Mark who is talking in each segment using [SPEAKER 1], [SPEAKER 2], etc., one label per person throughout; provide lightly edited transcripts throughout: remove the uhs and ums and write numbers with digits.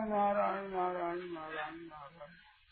[SPEAKER 1] नारायण नारायण नारायण नारायण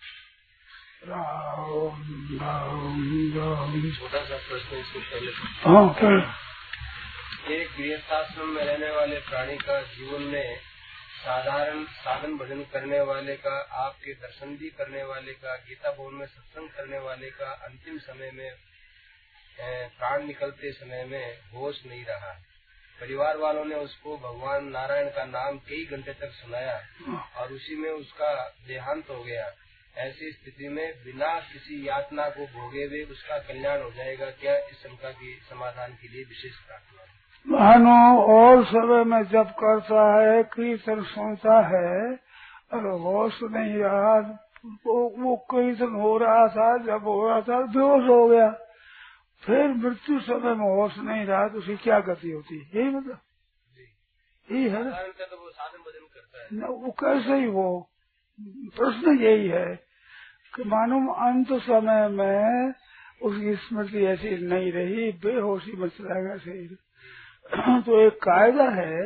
[SPEAKER 1] राम राम राम।
[SPEAKER 2] छोटा सा प्रश्न इससे पहले।
[SPEAKER 1] हाँ,
[SPEAKER 2] एक गृहस्थाश्रम में रहने वाले प्राणी का जीवन में साधारण साधन भजन करने वाले का, आपके दर्शन भी करने वाले का, गीता भवन में सत्संग करने वाले का अंतिम समय में प्राण निकलते समय में होश नहीं रहा। परिवार वालों ने उसको भगवान नारायण का नाम कई घंटे तक सुनाया और उसी में उसका देहांत हो गया। ऐसी स्थिति में बिना किसी यातना को भोगे हुए उसका कल्याण हो जाएगा क्या? इस शंका के समाधान के लिए विशेष प्रार्थना।
[SPEAKER 1] मानो और समय में जब करता है, कीर्तन सुनता है और होश नहीं रहा, वो कीर्तन हो रहा था, जब हो रहा था बेहोश हो गया, फिर मृत्यु समय में होश नहीं रहा तो उसकी क्या गति होती है? यही मतलब यही है ना।
[SPEAKER 2] तो वो साधन भजन करता है
[SPEAKER 1] न, वो कैसे ही वो प्रश्न यही है कि मालूम अंत समय में उसकी स्मृति ऐसी नहीं रही, बेहोशी में चला गया शरीर। तो एक कायदा है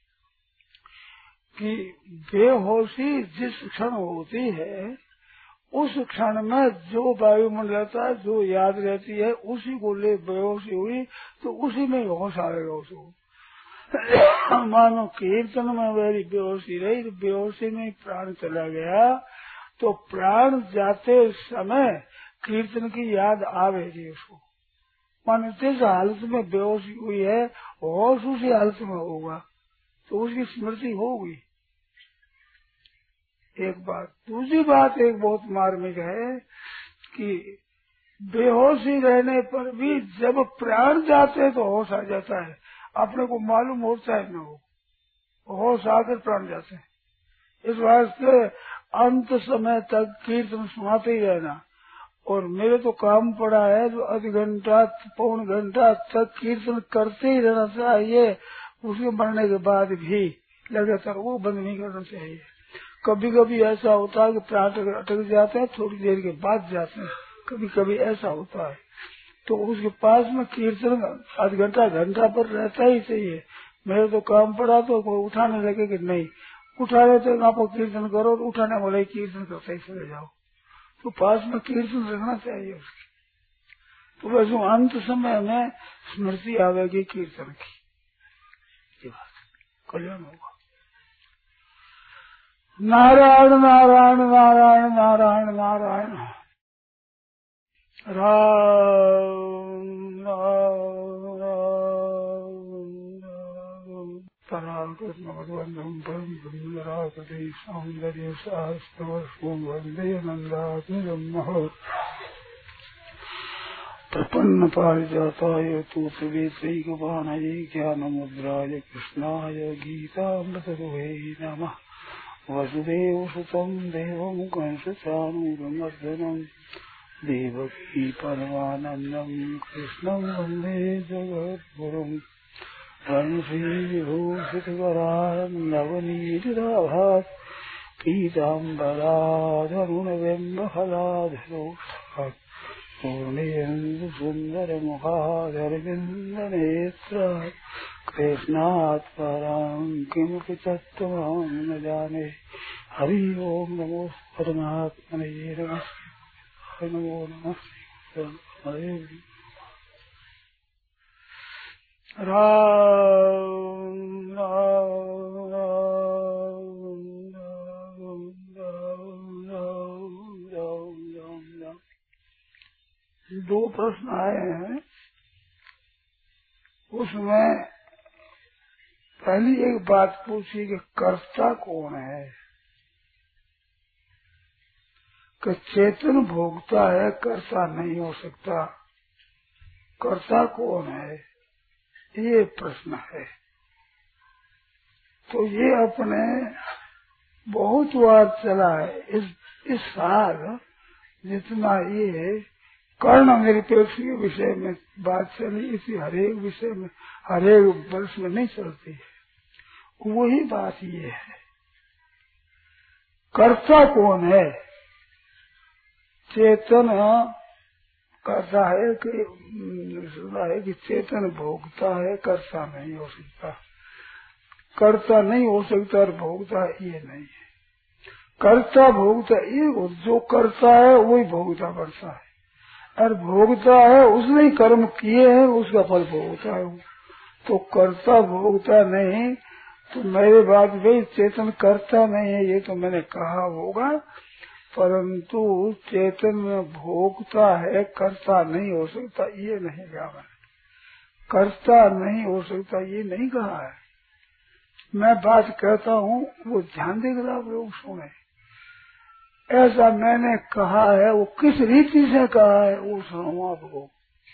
[SPEAKER 1] कि बेहोशी जिस क्षण होती है उस क्षण में जो वायुमंडल रहता है, जो याद रहती है, उसी को ले बेहोशी हुई तो उसी में होश आएगा उसको। मानो कीर्तन में मेरी बेहोशी रही तो बेहोशी में प्राण चला गया, तो प्राण जाते समय कीर्तन की याद आवेगी उसको। मानो जिस हालत में बेहोशी हुई है होश उसी हालत में होगा तो उसकी स्मृति होगी। एक बात। दूसरी बात एक बहुत मार्मिक है कि बेहोशी रहने पर भी जब प्राण जाते हैं तो होश आ जाता है, अपने को मालूम होता है न हो, होश आकर प्राण जाते हैं। इस वास्ते अंत समय तक कीर्तन सुनाते ही रहना। और मेरे तो काम पड़ा है जो आध घंटा पौन घंटा तक कीर्तन करते ही रहना चाहिए, उसके मरने के बाद भी लगातार, वो बंद नहीं करना चाहिए। कभी कभी ऐसा होता है कि प्राण अटक जाते हैं, थोड़ी देर के बाद जाते हैं, कभी कभी ऐसा होता है, तो उसके पास में कीर्तन आध घंटा घंटा पर रहता ही चाहिए। मेरे तो काम पड़ा तो कोई उठाने लगे कि नहीं उठा रहे थे, आप कीर्तन करो, तो उठाने वाले कीर्तन करते ही चले जाओ, तो पास में कीर्तन रखना चाहिए उसकी। तो वैसे अंत समय में स्मृति आवेगी कीर्तन की, कल्याण होगा। नारायण नारायण नारायण नारायण नारायण राम कृष्ण भगवंतम परम सुंदराकृति सौंदर्य शास्त्रवशुं वंदे नंदात्मजं प्रपन्न पारिजाताय तूर्तवेत्रैकपाणये ज्ञानमुद्राय कृष्णाय गीतामृतरुहे नमः। वसुदेवसुतं देवं कंसचाणूरमर्दनं देवकी परमानन्दं कृष्णं वन्दे जगद्गुरुं। धनश्रीविभूषितकरान् नवनीतिराभात् पीताम्बराधरुणबिम्बफलाधरोष्ठात् पूर्णेन्दुसुन्दरमुखाधरविन्दनेत्रात् कृष्णात् परं किमपि तत्त्वं न जाने। हरि ओं नमो परमात्मने नमः। नमो नमः हरे राम राम राम राम राम राम राम। दो प्रश्न आए हैं, उसमें पहली एक बात पूछी कि कर्ता कौन है, कि चेतन भोगता है, कर्ता नहीं हो सकता, कर्ता कौन है, ये प्रश्न है। तो ये अपने बहुत बार चला है इस साल, जितना ये कर्ण निरपेक्ष के विषय में बात चली, इसी हरेक विषय में हरेक वर्ष में नहीं चलती है। वही बात ये है, कर्ता कौन है। चेतन कर्ता है कि सुना है कि चेतन भोगता है, कर्ता नहीं हो सकता। कर्ता नहीं हो सकता और भोगता ये नहीं है। कर्ता भोगता ये जो करता है वही भोगता करता है, और भोगता है उसने ही कर्म किए हैं, उसका फल भोगता है। तो कर्ता भोगता नहीं, तो मेरे बात भाई चेतन करता नहीं है ये तो मैंने कहा होगा, परंतु चेतन में भोगता है, करता नहीं हो सकता ये नहीं कहा मैंने। करता नहीं हो सकता ये नहीं कहा है। मैं बात कहता हूँ वो ध्यान देकर आप लोग सुने। ऐसा मैंने कहा है, वो किस रीति से कहा है वो सुनाऊं आपको।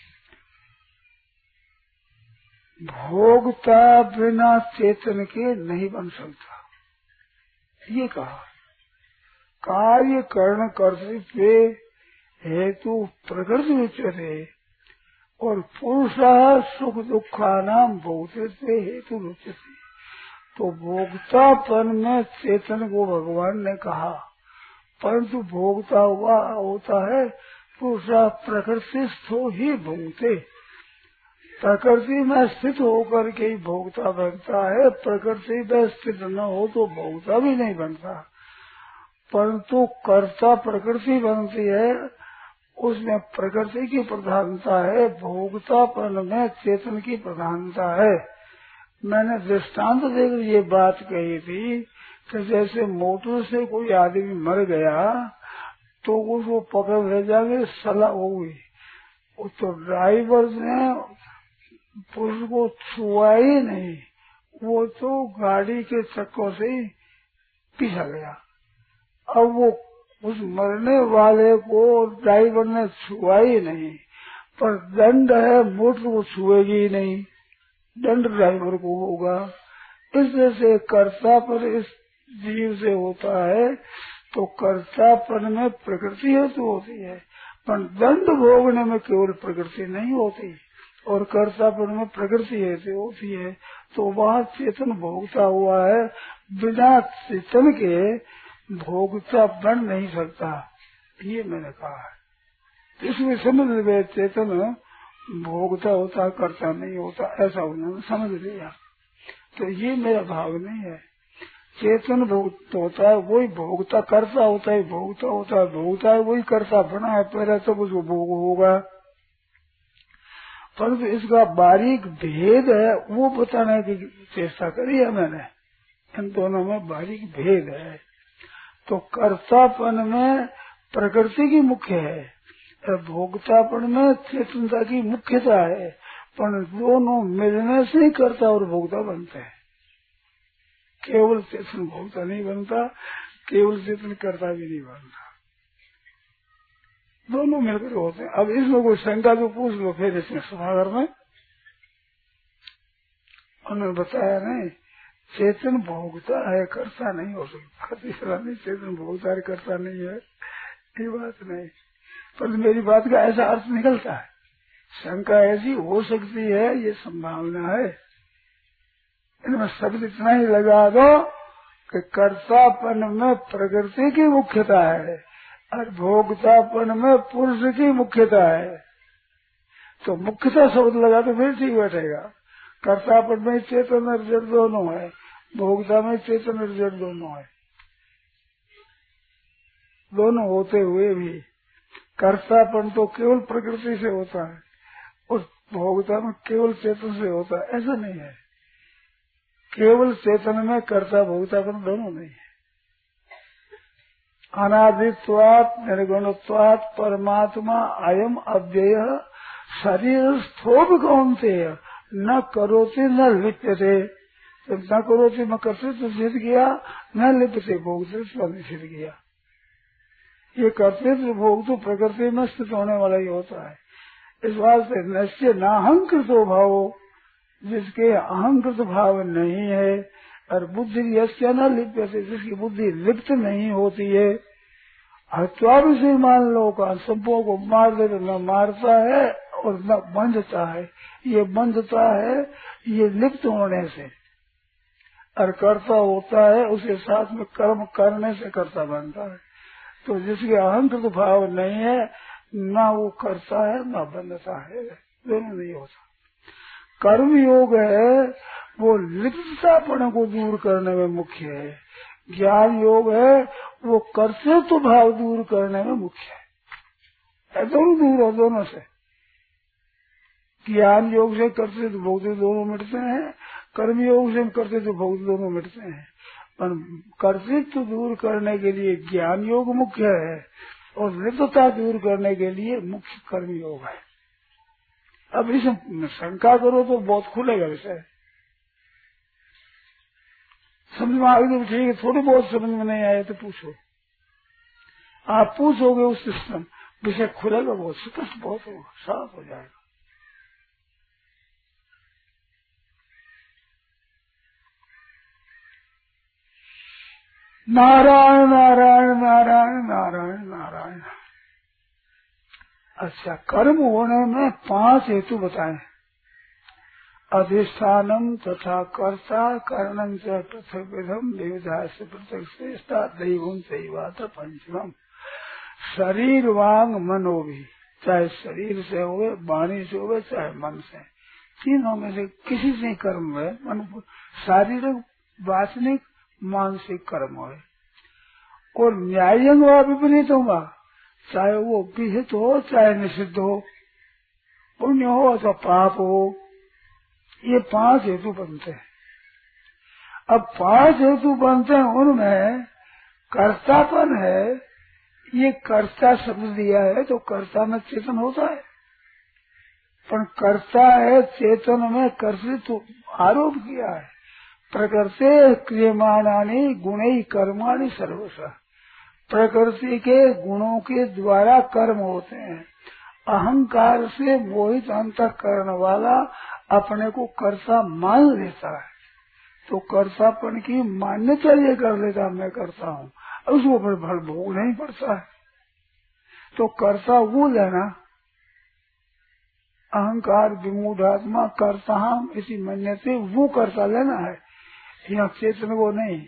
[SPEAKER 1] भोगता बिना चेतन के नहीं बन सकता ये कहा। कार्य कर्ण कर्तव्य हेतु प्रकृति उच्यते और पुरुषा सुख दुखानाम भोगते हेतु उच्यते। तो भोगतापन में चेतन को भगवान ने कहा, परंतु भोगता हुआ होता है पुरुषा प्रकृति स्थो ही भोगते। प्रकृति में स्थित होकर के ही भोगता बनता है, प्रकृति में स्थित न हो तो भोगता भी नहीं बनता। परंतु कर्ता प्रकृति बनती है, उसमें प्रकृति की प्रधानता है, भोगतापन में चेतन की प्रधानता है। मैंने दृष्टांत देकर ये बात कही थी कि जैसे मोटर से कोई आदमी मर गया तो उसको पकड़ ले जाके सलाह होगी, तो ड्राइवर ने पुरुष को छुआ ही नहीं, वो तो गाड़ी के चक्कर से ही पीछा गया। अब वो उस मरने वाले को ड्राइवर ने छुआ ही नहीं, पर दंड है, मोटर को छुएगी ही नहीं, दंड ड्राइवर को होगा। इससे कर्तापन इस जीव से होता है, तो कर्तापन में प्रकृति हेतु होती है, पर दंड भोगने में केवल प्रकृति नहीं होती, और कर्तापन में प्रकृति हेतु होती है। तो वहाँ चेतन भोगता हुआ है, बिना चेतन के भोगता बन नहीं सकता, ये मैंने कहा है। इसमें समझ लीजिए चेतन भोगता होता करता नहीं होता, ऐसा उन्होंने समझ लिया। तो ये मेरा भाव नहीं है। चेतन भोगता होता है वही भोगता करता होता है, भोगता होता है भोगता है वही करता बना है, पहले तब उसको भोग होगा। परंतु इसका बारीक भेद है वो बताने की चेष्टा करी है मैंने। इन दोनों में बारीक भेद है। तो कर्तापन में प्रकृति की मुख्य है, भोक्तापन में चेतनता की मुख्यता है, पर दोनों मिलने से ही कर्ता और भोक्ता बनते हैं। केवल चेतन भोक्ता नहीं बनता, केवल चेतन कर्ता भी नहीं बनता, दोनों मिलकर होते हैं। अब इसमें कोई शंका तो पूछ लो फिर इसमें सभागार में। उन्होंने बताया नहीं, चेतन भोगता है कर्ता नहीं हो सकता। तीसरा नहीं, चेतन भोगता है कर्ता नहीं है, ये बात नहीं। पर मेरी बात का ऐसा अर्थ निकलता है, शंका ऐसी हो सकती है, ये संभावना है। इनमें शब्द इतना ही लगा दो कि कर्तापन में प्रकृति की मुख्यता है और भोक्तापन में पुरुष की मुख्यता है। तो मुख्यता शब्द लगा तो फिर ठीक बैठेगा। कर्तापन में चेतन और जड़ दोनों है, भोक्ता में चेतन और जड़ दोनों है। दोनों होते हुए भी कर्तापन तो केवल प्रकृति से होता है और भोक्ता में केवल चेतन से होता है, ऐसा नहीं है। केवल चेतन में कर्ता भोक्तापन दोनों नहीं है। अनादित्वात् निर्गुणत्वात् परमात्मा अयम अव्यय शरीर स्थोभ कौन्तेय न करोति न लिप्यते। न करोति में कर्तृत्व सिद्ध किया, न लिप्यते भोक्तृत्व निषिद्ध किया। ये कर्तृत्व भोग तो प्रकृति में स्थित होने वाला ही होता है। इस बात से निश्चय नाहंकृतो भावो, जिसके अहंकृत भाव नहीं है, और बुद्धि यस्य न लिप्यते, जिसकी बुद्धि लिप्त नहीं होती है। हत्या भी से मान लो का सबों को मार दे तो न मारता है और न बंधता है। ये बंधता है ये लिप्त होने से, और कर्ता होता है उसके साथ में कर्म करने से कर्ता बनता है। तो जिसके अहंकृत भाव नहीं है, ना वो करता है ना बंधता है, दोनों नहीं होता। कर्म योग है वो लिप्ततापन को दूर करने में मुख्य है। ज्ञान योग है वो कर्तृत्व भाव दूर करने में मुख्य है। दोनों दूर हो दोनों से। ज्ञान योग से कर्तृत्व भोक्तृत्व दोनों मिटते हैं, कर्म योग से कर्तृत्व भोक्तृत्व दोनों मिटते हैं। पर कर्तृत्व दूर करने के लिए ज्ञान योग मुख्य है और नित्यता दूर करने के लिए मुख्य कर्म योग है। अब इसमें शंका करो तो बहुत खुलेगा विषय। समझ में आ गई तो ठीक है, थोड़ी बहुत समझ में नहीं आए तो पूछो। आप पूछोगे उस सिस्टम विषय खुलेगा, बहुत स्पष्ट बहुत होगा, साफ हो जाएगा। नारायण नारायण नारायण नारायण नारायण। अच्छा, कर्म होने में 5 हेतु बताएं। अधिष्ठानम तथा कर्ता करणं च पृथग्विधम विविधा से पृथक श्रेष्ठा दैवम दैवात पंचमम। शरीर वांग मनो भी, चाहे शरीर से हुए, वाणी से हुए, चाहे मन से, तीनों में से किसी से कर्म है, मन शारीरिक वासनिक मानसिक कर्म है। और न्यायिक व विपरीत होगा, चाहे वो विहित हो चाहे निषिद्ध हो, पुण्य हो अथवा पाप हो, ये 5 हेतु बनते हैं। अब 5 हेतु बनते हैं, उनमें कर्तापन है। ये कर्ता शब्द दिया है तो कर्ता में चेतन होता है, पर कर्ता है चेतन में कर्तृत्व आरोप किया है। प्रकृति क्रियमाणानि गुणै कर्माणि सर्वशः। प्रकृति के गुणों के द्वारा कर्म होते हैं। अहंकार से मोहित अंतःकरण वाला अपने को कर्ता मान लेता है, तो कर्तापन की मान्यता ये कर लेता मैं करता हूँ, उसको फिर फल भोग नहीं पड़ता है। तो कर्ता वो लेना, अहंकार विमूढ़ात्मा कर्ता हम इसी मान्यते वो कर्ता लेना है, यहाँ चेतन को नहीं।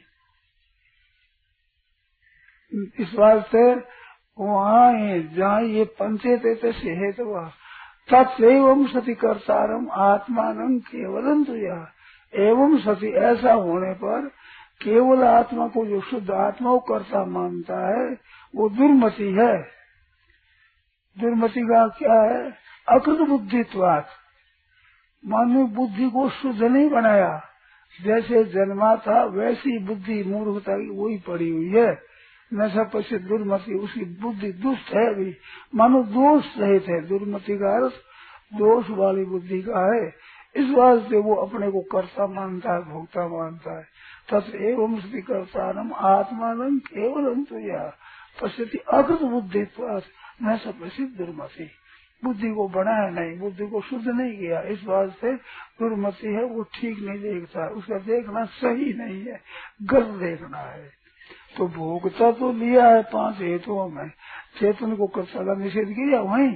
[SPEAKER 1] इस बात से वहाँ जहाँ ये पंचेत से हेतु तत्व सती कर्तारम आत्मान केवलम तुया। एवं सती, ऐसा होने पर केवल आत्मा को जो शुद्ध आत्मा को कर्ता मानता है वो दुर्मति है। दुर्मति का क्या है? अकृत बुद्धित्वात्, मानव बुद्धि को शुद्ध नहीं बनाया, जैसे जन्मा था वैसी बुद्धि मूर्खता की वही पड़ी हुई है। नशा पश्चित दुर्मति, उसकी बुद्धि दुष्ट है भी, मानो दोष रहित है। दुर्मति का अर्थ दोष वाली बुद्धि का है। इस वास्ते वो अपने को कर्ता मानता है, भोक्ता मानता है। तत् एवं स्थिति कर्तारम आत्मानं केवलम तुया पश्यति अकृत बुद्धित्वात् नशा पश्चित दुर्मति। बुद्धि को बनाया नहीं, बुद्धि को शुद्ध नहीं किया, इस बात से दुर्मति है, वो ठीक नहीं देखता, उसका देखना सही नहीं है, गलत देखना है। तो भोगता तो लिया है 5 हेतुओं में, चेतन को कर्ता निषेध किया वहीं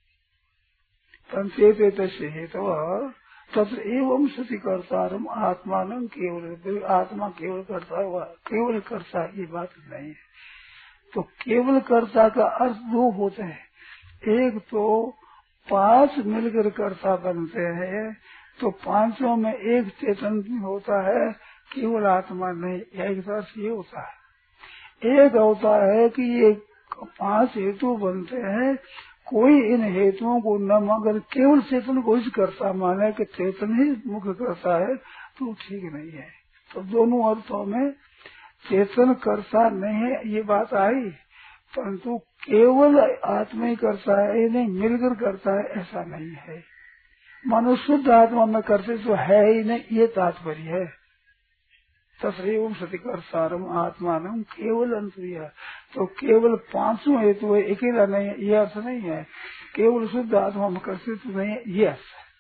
[SPEAKER 1] पंचेत से हेतु तत्र एवं सति कर्तारम आत्मानं केवल, आत्मा केवल कर्ता हुआ, केवल कर्ता ये बात नहीं है। तो केवल कर्ता का अर्थ 2 होते हैं। एक तो 5 मिलकर कर्ता बनते हैं, तो 5 में एक चेतन होता है, केवल आत्मा नहीं। एक अर्थ ये होता है। एक होता है कि ये 5 हेतु बनते हैं, कोई इन हेतुओं को न मगर केवल चेतन को ही कर्ता माने कि चेतन ही मुख्य करता है, तो ठीक नहीं है। तो दोनों अर्थों में चेतन कर्ता नहीं है ये बात आई, परंतु केवल आत्मा ही करता है, नहीं मिलकर करता है ऐसा नहीं है। मानो शुद्ध आत्मा में करते तो है ही नहीं, ये तात्पर्य है। तस्वीर सती कर्तारम आत्मानम केवल अंतरिया, तो केवल 5 हेतु है, अकेला नहीं है, ये अर्थ नहीं है। केवल शुद्ध आत्मा में करते तो नहीं है, ये अर्थ है।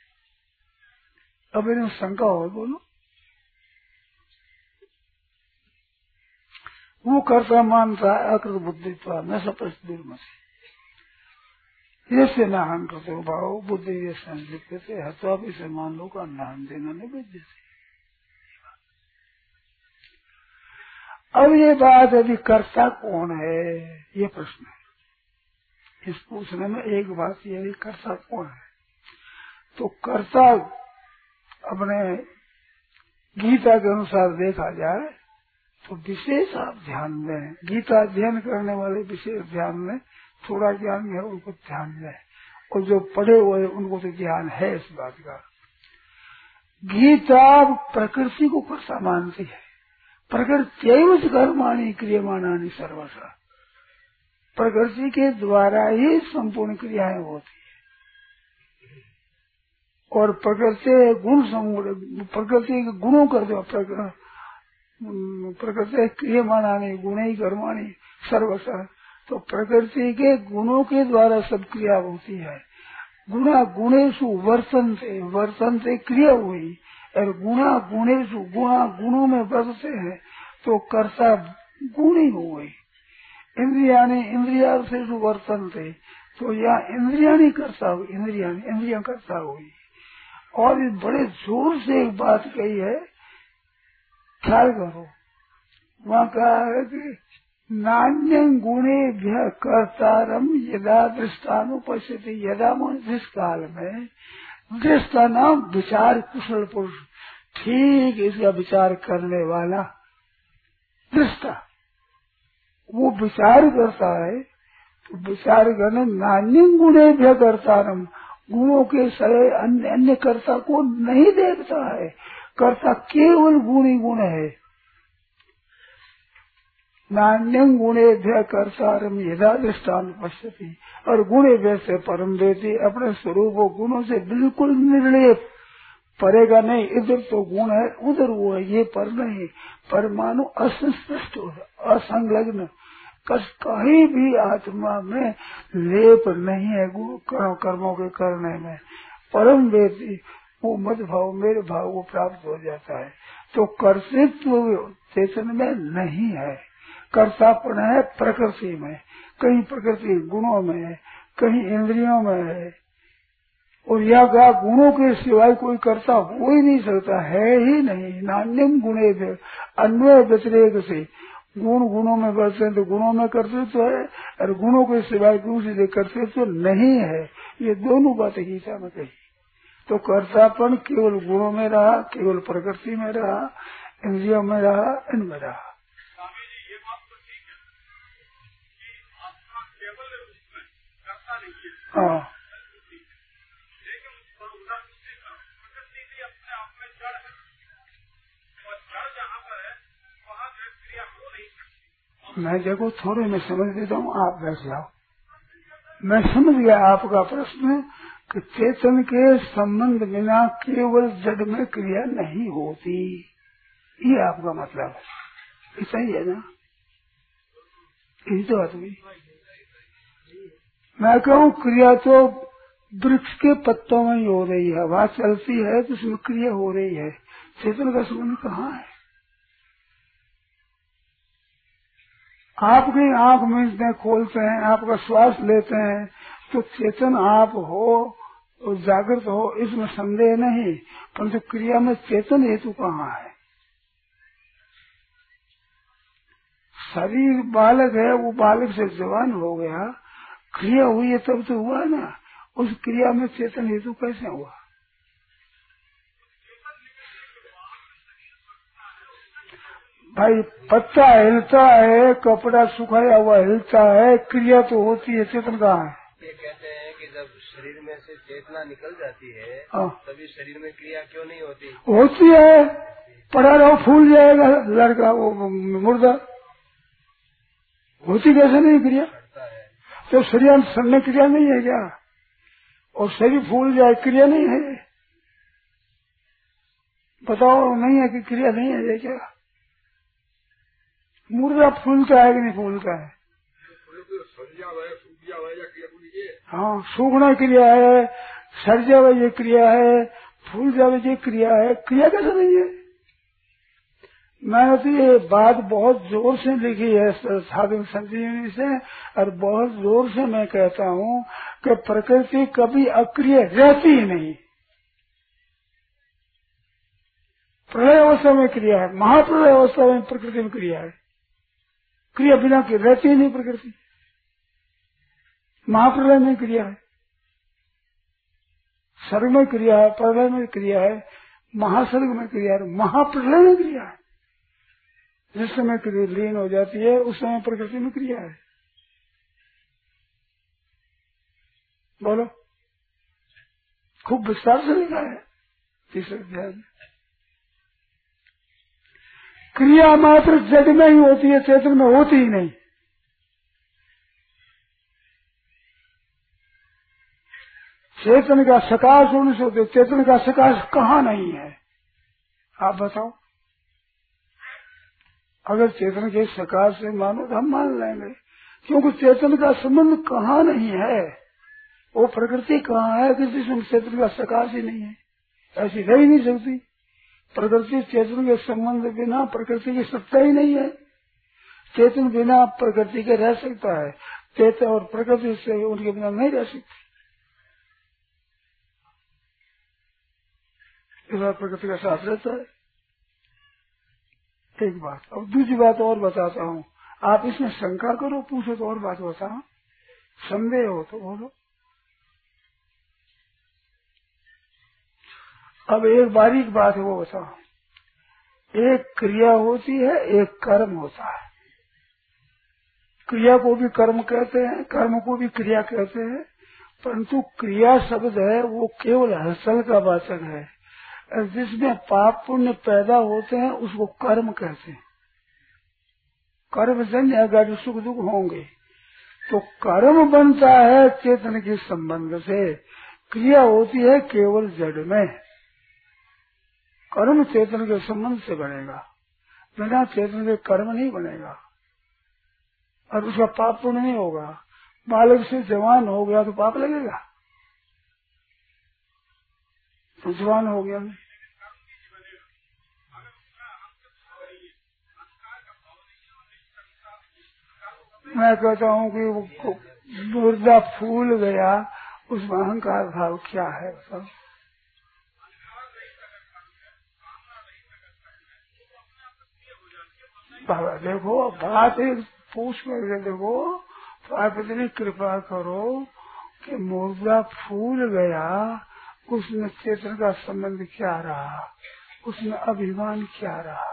[SPEAKER 1] अब इन्हें शंका हो बोलो। वो कर्ता मानता है अकृत बुद्धित्वा न सपरित दुर्मति, जैसे नाहन करते भाव बुद्धि ये संलिप्त से हत्वा भी से मान लो का नाम देना नहीं बुद्धि से। अब ये बात यदि कर्ता कौन है, ये प्रश्न है। इस पूछने में एक बात ये है, कर्ता कौन है? तो कर्ता अपने गीता के अनुसार देखा जाए तो विशेष आप ध्यान दें। गीता अध्ययन करने वाले विशेष ध्यान दें, थोड़ा ज्ञान है उनको ध्यान दें, और जो पढ़े हुए उनको तो ज्ञान है इस बात का। गीता प्रकृति को कर्ता मानती है। प्रकृति कर्माणि क्रियमाणानि सर्वथा, प्रकृति के द्वारा ही संपूर्ण क्रियाएं होती है। और प्रकृति गुण समूह, प्रकृति के गुणों कर दो, प्रकृति क्रियमाणानि गुणै कर्माणि सर्वथा, तो प्रकृति के गुणों के द्वारा सब क्रिया होती है। गुणा गुणेषु वर्तन्ते, वर्तन्ते क्रिया हुई, और गुणा गुणेषु, गुणा गुणों में बरते हैं, तो कर्ता गुण ही हुए। इंद्रियाणि इंद्रियार्थेषु वर्तन्ते, तो यहाँ इंद्रियाणि कर्ता हुई, इंद्रिया कर्ता हुई। और बड़े जोर से एक बात कही है, ख्याल करो, वहाँ कहा है कि नान्यं गुणेभ्यः कर्तारं यदा दृष्टानुपश्यति, यदा मन जिस काल में दृष्टा नाम विचार कुशल पुरुष, ठीक इसका विचार करने वाला दृष्टा, वो विचार करता है, तो विचार करने नान्यं गुणेभ्यः कर्तारं, गुणों के सरे अन्य कर्ता को नहीं देखता है, कर्ता केवल गुण ही गुण है। नान्यं गुणेभ्यः कर्तारं यदा दृष्टानुपश्यति, और गुणेभ्यः से परम वेति, अपने स्वरूप और गुणों से बिल्कुल निर्लेप, परेगा नहीं, इधर तो गुण है उधर वो है, ये पर नहीं, परमाणु असंस्पृष्ट असंलग्न, कहीं भी आत्मा में लेप नहीं है कर्मों के करने में। परम वेति, वो मद भाव मेरे भाव वो प्राप्त हो जाता है। तो कर्तृत्व चेतन में नहीं है, कर्तापन है प्रकृति में, कहीं प्रकृति गुणों में है, कहीं इंद्रियों में है। और यह कहा गुणों के सिवाय कोई कर्ता हो ही नहीं सकता, है ही नहीं। नान्यम गुणे थे, अन्वय व्यतिरेक से, गुण गुणों में बढ़ते हैं तो गुणों में कर्तृत्व है, और गुणों के सिवाय दूसरे कर्तृत्व नहीं है। ये दोनों बातें गीता में कही। तो कर्तापन केवल गुणों में रहा, केवल प्रकृति में रहा, इंद्रियों में रहा, इनमें रहा। हाँ, मैं देखो थोड़े मैं समझ देता हूँ, आप बैठ जाओ। मैं समझ गया आपका प्रश्न कि चेतन के संबंध बिना केवल जड़ में क्रिया नहीं होती, ये आपका मतलब है। ऐसा ही है ना, यही तो बात हुई। मैं कहूँ क्रिया तो वृक्ष के पत्तों में ही हो रही है, हवा चलती है तो उसमें क्रिया हो रही है, चेतन का संबंध कहाँ है? आपकी आंख में खोलते हैं, आपका श्वास लेते हैं, तो चेतन आप हो और जागृत हो, इसमें संदेह नहीं, परंतु क्रिया में चेतन हेतु कहाँ है? शरीर बालक है, वो बालक से जवान हो गया, क्रिया हुई है तब तो हुआ ना, उस क्रिया में चेतन हेतु कैसे हुआ? भाई पत्ता हिलता है, कपड़ा सुखाया हुआ हिलता है, क्रिया तो होती है, चेतन कहाँ है?
[SPEAKER 2] ये कहते हैं कि जब शरीर में से चेतना निकल जाती है तभी शरीर में क्रिया क्यों नहीं होती?
[SPEAKER 1] होती है, पड़ा रहो फूल जाएगा लड़का, वो मुर्दा, होती कैसे नहीं क्रिया? तो शरीर सड़ने क्रिया नहीं है क्या? और शरीर फूल जाए क्रिया नहीं है? बताओ, नहीं है कि क्रिया नहीं है क्या? मुर्दा फूलता है कि नहीं फूलता है? हाँ, सूखना क्रिया है, सड़ जावे ये क्रिया है, फूल जावे ये क्रिया है, क्रिया कैसे नहीं है? मैंने तो ये बात बहुत जोर से लिखी है साधन संजीवनी से, और बहुत जोर से मैं कहता हूँ कि प्रकृति कभी अक्रिय रहती ही नहीं। प्रलय अवस्था में क्रिया है, महाप्रलय अवस्था में प्रकृति में क्रिया है, क्रिया बिना की रहती ही नहीं प्रकृति। महाप्रलय में क्रिया है, सर्ग में क्रिया है, प्रलय में क्रिया है, महासर्ग में क्रिया है, महाप्रलय में क्रिया है। जिस समय क्रिया लीन हो जाती है उस समय प्रकृति में क्रिया है। बोलो, खूब विस्तार से लिखा है तीसरे अध्याय में। क्रिया मात्र जड़ में ही होती है, चेतन में होती ही नहीं। चेतन का सकाश होने से होते, चेतन का सकाश कहाँ नहीं है आप बताओ। अगर चेतन के सकाश से मानो तो हम मान लेंगे, क्योंकि चेतन का संबंध कहाँ नहीं है। वो प्रकृति कहाँ है कि जिसमें चेतन का सकाश ही नहीं है, ऐसी रह ही नहीं सकती। प्रकृति चेतन के संबंध बिना प्रकृति की सत्ता ही नहीं है। चेतन बिना प्रकृति के रह सकता है, चेतन और प्रकृति से उनके बिना नहीं रह सकती। इस बार प्रकृति का साथ रहता है। एक बात। अब दूसरी बात और बताता हूँ, आप इसमें शंका करो, पूछो तो और बात बताओ, संदेह हो तो बोलो। अब एक बारीक बात है वो बताओ। एक क्रिया होती है, एक कर्म होता है। क्रिया को भी कर्म कहते हैं, कर्म को भी क्रिया कहते हैं, परंतु क्रिया शब्द है वो केवल हसल का वाचक है। जिसमें पाप पुण्य पैदा होते हैं उसको कर्म कहते हैं। कर्म जन्य अगर सुख दुख होंगे तो कर्म बनता है चेतन के संबंध से। क्रिया होती है केवल जड़ में। कर्म चेतन के संबंध से बनेगा, बिना चेतन के कर्म नहीं बनेगा और उसका पाप पुण्य नहीं होगा। बालक से जवान हो गया तो पाप लगेगा, तो जवान हो गया। मैं कहता हूँ कि वो मुर्दा फूल गया, उसमें अहंकार भाव क्या है सब। बाबा देखो, बात एक पूछ करके देखो, तो आप इतनी कृपा करो कि मुर्दा फूल गया, उसमें चेतन का संबंध क्या रहा, उसमें अभिमान क्या रहा।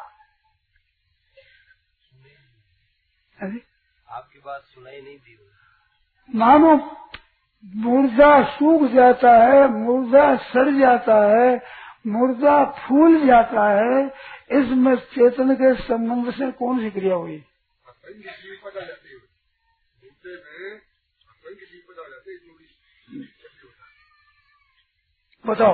[SPEAKER 1] अरे
[SPEAKER 2] आपकी बात सुनाई नहीं दी।
[SPEAKER 1] मानो मुर्दा सूख जाता है, मुर्दा सड़ जाता है, मुर्दा फूल जाता है, इसमें चेतन के संबंध से कौन सी क्रिया हुई। बताओ।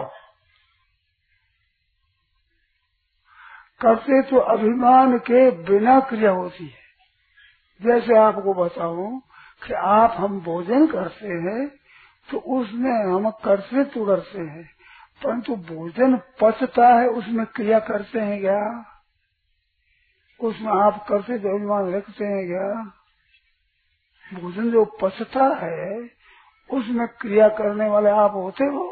[SPEAKER 1] करते तो अभिमान के बिना क्रिया होती है। जैसे आपको बताऊं कि हम भोजन करते हैं तो उसमें हम कर्तृत्व करते हैं, परंतु भोजन पचता है उसमें क्रिया करते हैं क्या? उसमें आप कर्तृत्व अभिमान रखते हैं क्या? भोजन जो पचता है उसमें क्रिया करने वाले आप होते हो।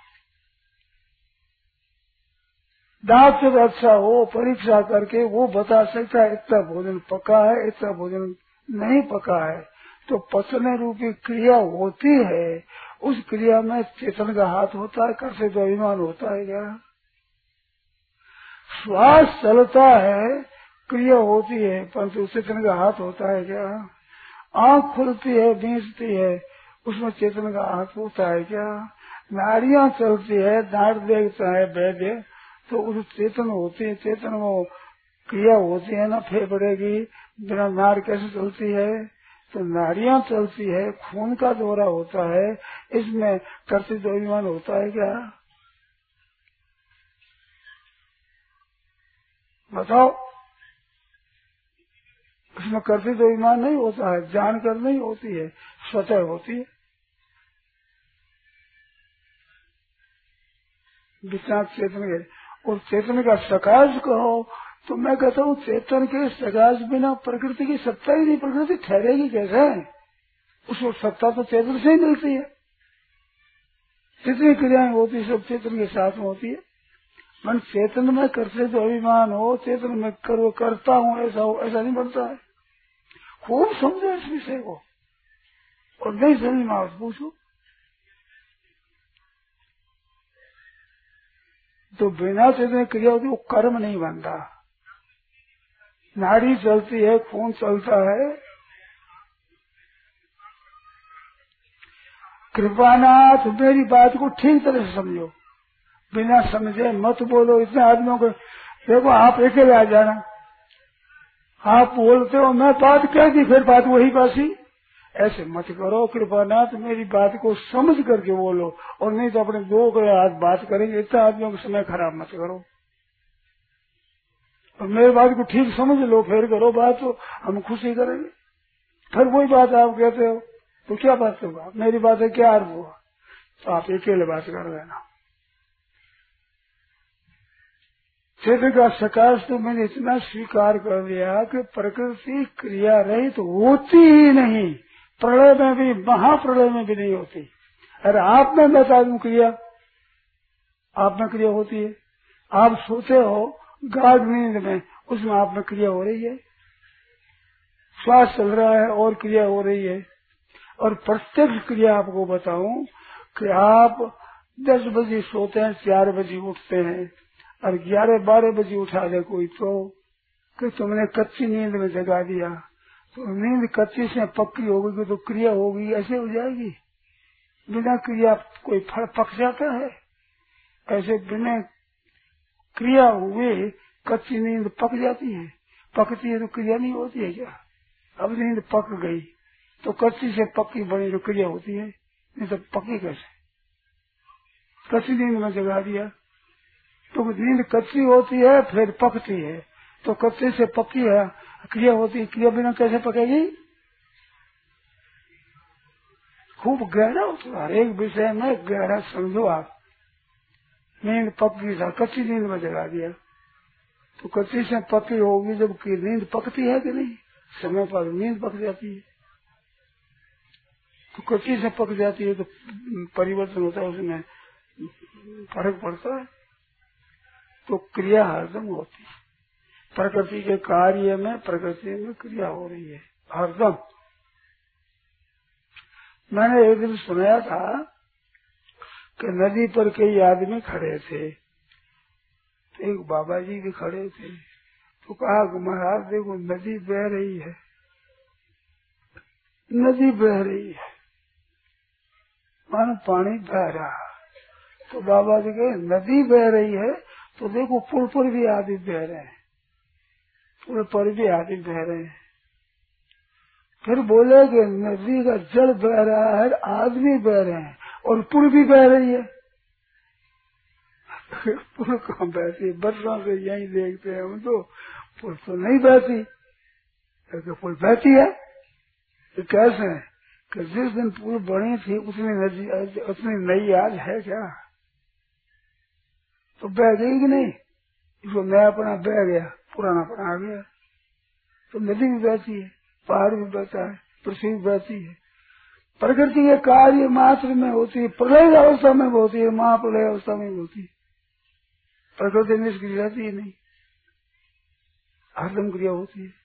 [SPEAKER 1] डॉक्टर अच्छा हो, परीक्षा करके वो बता सकता है इतना भोजन पका है, इतना भोजन नहीं पका है। तो पचने रूपी क्रिया होती है, उस क्रिया में चेतन का हाथ होता है, कर्तव्य तो अभिमान होता है क्या? श्वास चलता है, क्रिया होती है, परंतु चेतन का हाथ होता है क्या? आँख खुलती है, बींचती है, उसमें चेतन का हाथ होता है क्या? नाड़ियाँ चलती है, दांत देखता है वैद्य, तो उस चेतन होती है, चेतन वो क्रिया होती है ना। फेफड़े की बिना नाड़ कैसे चलती है? तो नाड़ियाँ चलती है, खून का दौरा होता है, इसमें कर्तव्य अभिमान होता है क्या? बताओ। इसमें कर्तव्य अभिमान नहीं होता है, जानकर नहीं होती है, स्वतः होती है। विचार चेतन के और चेतन का सकाश कहो तो मैं कहता हूँ चेतन के सकाश बिना प्रकृति की सत्ता ही नहीं। प्रकृति ठहरेगी कैसे? उसको सत्ता तो चेतन से ही मिलती है। जितनी क्रियाएं होती सब चेतन के साथ में होती है। मन चेतन में करते तो अभिमान हो, चेतन में करता हूँ ऐसा हो, ऐसा नहीं बनता है। खूब समझो इस विषय को, और नहीं समझ में आप पूछो। तो बिना चेतन क्रिया होती वो कर्म नहीं बनता। नाड़ी चलती है, खून चलता है। कृपानाथ मेरी बात को ठीक तरह से समझो, बिना समझे मत बोलो। इतने आदमियों को देखो, आप अकेले आ जाना, आप बोलते हो मैं बात कह दी, फिर बात वही बासी, ऐसे मत करो। कृपानाथ मेरी बात को समझ करके बोलो, और नहीं तो अपने दो के हाथ बात करेंगे। इतना आदमियों का समय खराब मत करो, और मेरी बात को ठीक समझ लो, फिर करो बात, तो हम खुशी करेंगे। फिर वही बात आप कहते हो तो क्या बात होगा, मेरी बात है क्या अर्थ हुआ, तो आप अकेले बात कर लेना। चेतन का सकाश तो मैंने इतना स्वीकार कर लिया कि प्रकृति क्रिया रहित तो होती ही नहीं, प्रलय में भी, महाप्रलय में भी नहीं होती। अरे आप में बता दूं क्रिया, आप में क्रिया होती है। आप सोते हो गाढ़ नींद में, उसमें आप में क्रिया हो रही है, श्वास चल रहा है और क्रिया हो रही है। और प्रत्यक्ष क्रिया आपको बताऊं कि आप 10 बजे सोते हैं, 4 बजे उठते हैं, और 11-12 बजे उठा दे कोई तो कि तुमने कच्ची नींद में जगा दिया, तो नींद कच्ची से पक्की होगी तो क्रिया होगी, ऐसे हो जाएगी। बिना क्रिया कोई फल पक जाता है, ऐसे बिना क्रिया हुए कच्ची नींद पक जाती है। पकती है तो क्रिया नहीं होती है क्या? अब नींद पक गई तो कच्ची से पक्की बनी तो क्रिया होती है, नहीं तो पकी कैसे? कच्ची नींद में जगा दिया तो नींद कच्ची होती है, फिर पकती है, तो कच्ची से पक्की है, क्रिया होती है। क्रिया बिना कैसे पकेगी? खूब गहरा होता, हर एक विषय में गहरा समझो आप। नींद पक गई था, कच्ची नींद में जगा दिया तो कच्ची से पक्की होगी, जबकि नींद पकती है कि नहीं? समय पर नींद पक जाती है, तो कच्ची से पक जाती है तो परिवर्तन होता है, उसमें फर्क पड़ता है। तो क्रिया हरदम होती है, प्रकृति के कार्य में, प्रकृति में क्रिया हो रही है हरदम। मैंने एक दिन सुनाया था कि नदी पर कई आदमी खड़े थे, तो एक बाबा जी भी खड़े थे, तो कहा कि महाराज देखो नदी बह रही है, नदी बह रही है, मानो पानी बह रहा। तो बाबा जी कहे नदी बह रही है तो देखो पुल पर भी आदमी बह रहे हैं, पुल पर भी आदमी बह रहे हैं। फिर बोले कि नदी का जल बह रहा है, आदमी बह रहे हैं, और पुल भी बह रही है। पुल कहाँ बहती है? बरसों से यही देखते हैं हम, तो पुल तो नहीं बहती, पुल बहती है। तो कैसे है कि जिस दिन पुल बनी थी उतनी नदी, उतनी नई आज है क्या? तो बह गई कि नहीं? इसको नयापना बह गया, पुरानापना आ गया। तो नदी भी बहती है, पहाड़ भी बहता है, पृथ्वी भी बहती है। प्रकृति के कार्य मात्र में होती है, प्रलय अवस्था में होती है, महाप्रलय अवस्था में होती है। प्रकृति निष्क्रिय रहती है नहीं, हरदम क्रिया होती है।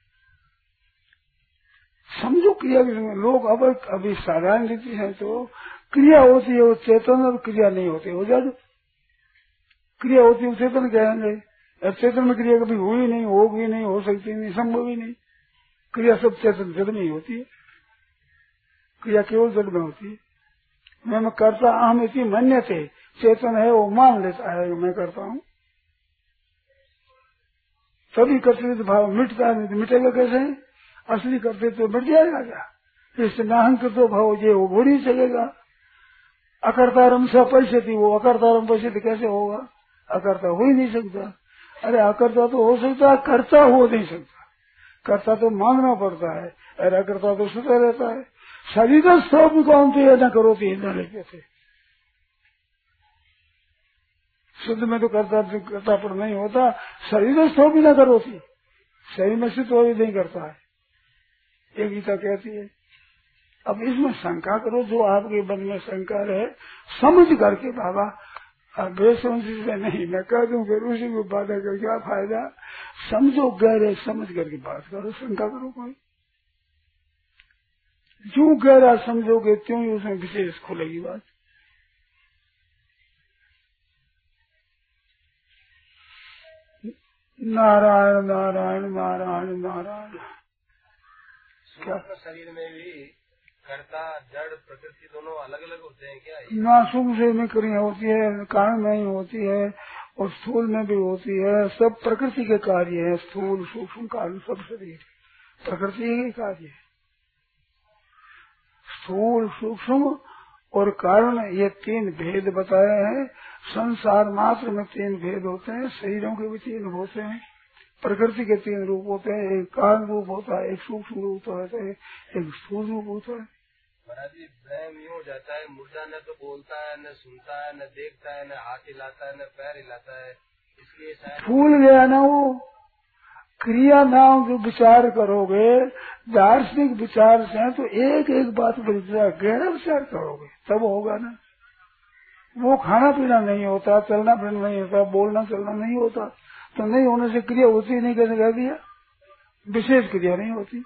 [SPEAKER 1] समझो क्रिया के समय लोग अब अभी साधारण रीति है तो क्रिया होती है वो चेतन, और क्रिया नहीं होती हो जाए। क्रिया होती है चेतन कहेंगे, चेतन में क्रिया कभी हुई नहीं, होगी नहीं, हो सकती नहीं, संभव ही नहीं। क्रिया सब चेतन जड़ में ही होती है, क्रिया केवल जड़ में होती है। मैं करता अहम इसी मान्य थे, चेतन है वो मान लेता है मैं करता हूँ, तभी कर्तव्य भाव मिटता है। नहीं तो मिटेगा कैसे? असली करते तो मिट जाएगा क्या? इससे नाहंकृतो भाव ये वो भूल ही चलेगा। अकर्तारम स परिस्थिति, वो अकर्तारम परिस्थिति कैसे होगा? अकर्ता हो ही नहीं सकता। अरे अकर्ता तो हो सकता है, कर्ता हो नहीं सकता। कर्ता तो मांगना पड़ता है, अरे अकर्ता तो सुता रहता है। शरीर भी कौन तो ये न करो तो न लेते थे। शुद्ध में तो कर्तापन नहीं होता, शरीर भी न करो थी, शरीर में शुद्ध भी नहीं करता है, ये गीता कहती है। अब इसमें शंका करो, जो आपके मन में शंका रहे समझ करके बाबा, बेसमझी से नहीं। मैं कह दूं फिर उसी को बाधा कर क्या फायदा? समझो, गहरे समझ करके बात करो, शंका करो कोई। जो गहरा समझोगे त्यों ही उसमें विशेष खुलेगी बात। नारायण नारायण नारायण नारायण।
[SPEAKER 2] क्या शरीर में भी कर्ता जड़ प्रकृति दोनों अलग अलग होते हैं क्या?
[SPEAKER 1] ना सूक्ष्म शरीर में क्रिया होती है, कारण में ही होती है, और स्थूल में भी होती है। सब प्रकृति के कार्य है, स्थूल सूक्ष्म कारण सब शरीर प्रकृति के कार्य है। स्थूल सूक्ष्म और कारण ये तीन भेद बताए हैं। संसार मात्र में तीन भेद होते हैं, शरीरों के भी तीन होते हैं, प्रकृति के तीन रूप होते हैं, एक कारण रूप होता है, एक सूक्ष्म रूप होता है, एक स्थूल रूप होता है।
[SPEAKER 2] महाराज जी ब्रह्म यूँ हो जाता है, मुर्दा न तो बोलता है, न सुनता है, न देखता है, न हाथ हिलाता है, न पैर हिलाता है, इसलिए शायद
[SPEAKER 1] भूल गया ना वो क्रिया नाम जो विचार करोगे दार्शनिक विचार से तो एक एक बात पर गहरा विचार करोगे तब होगा ना। वो खाना पीना नहीं होता, चलना फिरना नहीं होता, बोलना चलना नहीं होता, तो नहीं होने से क्रिया होती नहीं, कैसे कह दिया? विशेष क्रिया नहीं होती।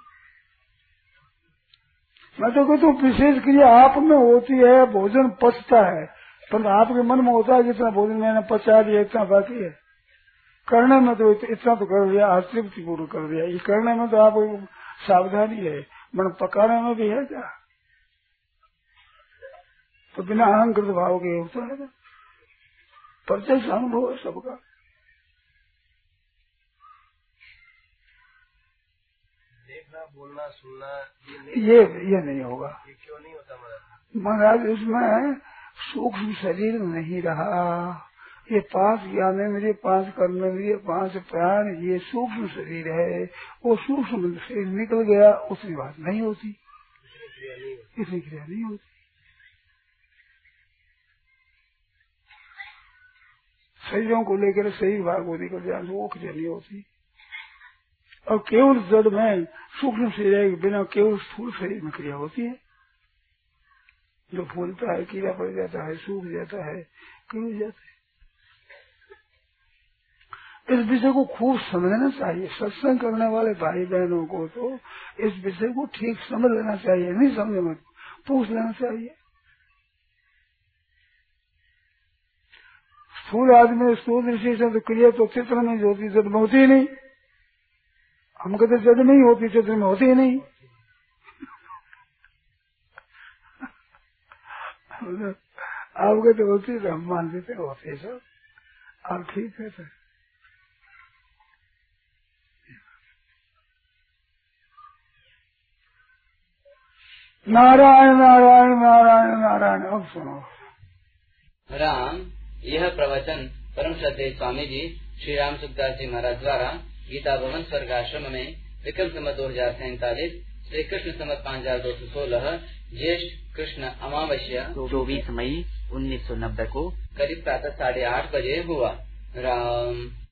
[SPEAKER 1] मैं तो कहता हूँ विशेष क्रिया आप में होती है, भोजन पचता है, पर आपके मन में होता है जितना भोजन मैंने पचा दिया इतना बाकी है। करने में तो इतना तो कर दिया, तृप्ति पूर्व कर दिया, ये करने में तो आप सावधानी है, मन पकाने में भी है क्या? तो बिना अहंकृत भाव के होता है ना, प्रत्यक्ष अनुभव है सबका।
[SPEAKER 2] देखना बोलना सुनना
[SPEAKER 1] ये नहीं होगा।
[SPEAKER 2] ये क्यों नहीं होता
[SPEAKER 1] महाराज? इसमें सूक्ष्म शरीर नहीं रहा, ये 5 ज्ञानेंद्रिय, 5 कर्मेंद्रिय, 5 प्राण, ये सूक्ष्म शरीर है। वो सूक्ष्म शरीर निकल गया, उसकी बात नहीं होती, इसकी क्रिया नहीं होती। शरीरों को लेकर शरीर भाग को निकल जाए वो क्रिया नहीं होती। और केवल जड़ में सूक्ष्म शरीर के बिना केवल स्थूल शरीर में क्रिया होती है। जो फूलता है, कीड़ा पड़ जाता है, सूख जाता है, गिर जाता है। इस विषय को खूब समझना चाहिए। सत्संग करने वाले भाई बहनों को तो इस विषय को ठीक समझ लेना चाहिए, नहीं समझ में पूछ लेना चाहिए। स्थूल आदमी स्थूल दृष्टि से तो क्रिया तो चित्र में होती, जड़ में होती ही नहीं। हम कहते जड़ में ही होती, चित्र में होती ही नहीं। आप कहते होती तो हम मान देते होते सब, आप ठीक है सर। नारायण नारायण नारायण नारायण। अब सुनो
[SPEAKER 3] राम। यह प्रवचन परम श्रद्धेय स्वामी जी श्री राम सुखदास जी महाराज द्वारा गीता भवन स्वर्ग आश्रम में विक्रम संवत 2047 श्री कृष्ण संवत 5216 ज्येष्ठ कृष्ण अमावस्या 24 मई 1990 को करीब प्रातः 8:30 बजे हुआ। राम।